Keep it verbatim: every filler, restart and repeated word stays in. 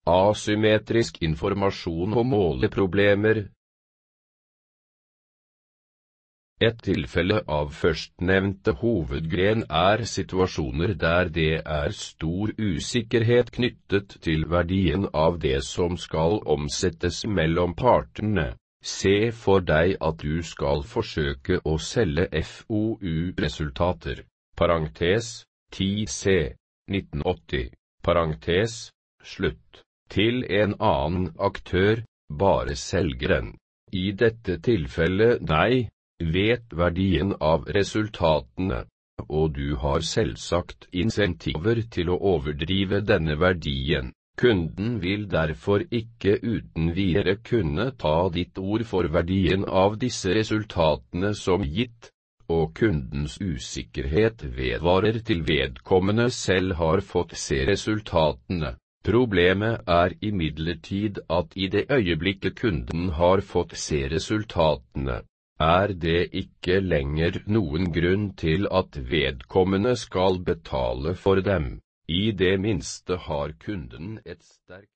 Asymmetrisk informasjon og måleproblemer. Et tilfelle av førstnevnte hovedgren er situasjoner der det er stor usikkerhet knyttet til verdien av det som skal omsettes mellom partene. Se for deg at du skal forsøke å selge F O U-resultater, parentes, ti C, nitten åtti, parentes, slutt, til en annen aktør, bare selgeren. I dette tilfellet deg, vet verdien av resultatene, og du har selvsagt insentiver til å overdrive denne verdien. Kunden vil derfor ikke uten videre kunne ta ditt ord for verdien av disse resultatene som gitt, og kundens usikkerhet vedvarer til vedkommende selv har fått se resultatene. Problemet er imidlertid at i det øyeblikket kunden har fått se resultatene, er det ikke lenger noen grunn til at vedkommende skal betale for dem. I det minste har kunden et sterkt